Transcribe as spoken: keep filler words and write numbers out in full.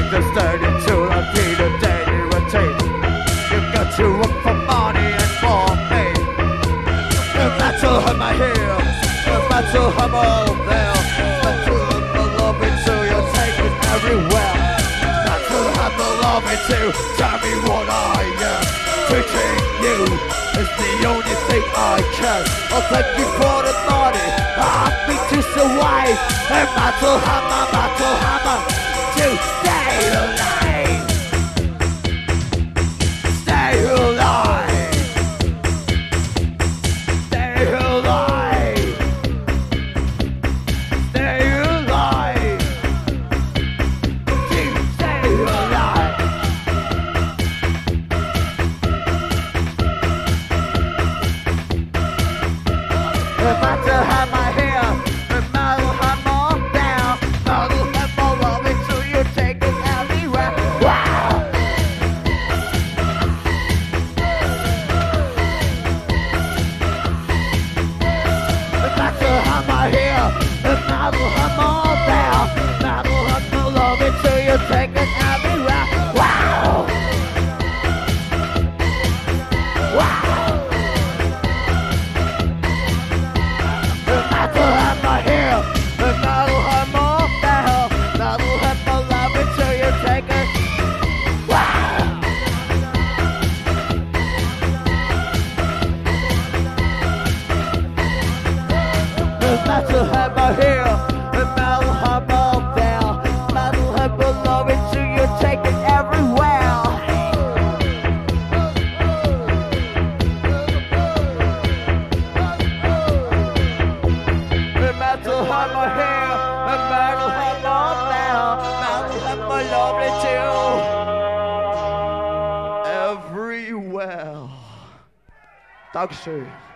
to stand into a the daily routine. You've got to work for money and for me. No matter how my hair, no matter how my old there, no matter how my love it to you, take it everywhere. No matter how my love it to, tell me what I am. Treating you is the only thing I can. I'll thank you for the money, I'll be to survive. No matter how my, matter how my, to stay alive. Stay alive. Stay alive. Stay alive. Keep stay alive. No matter how my hair, no matter how more down, no matter how more love until you take it everywhere. Wow! No matter how my hair, no matter how more down, no matter how more love until you take it everywhere. Wow! Wow! No matter how my hair, no matter how more down, no matter how more love until you take it. Wow! No matter how my hair, no matter how more down, no matter how more love until you take it everywhere. No matter how my hair, no matter how long down, no matter how my love until everywhere. Dankeschön.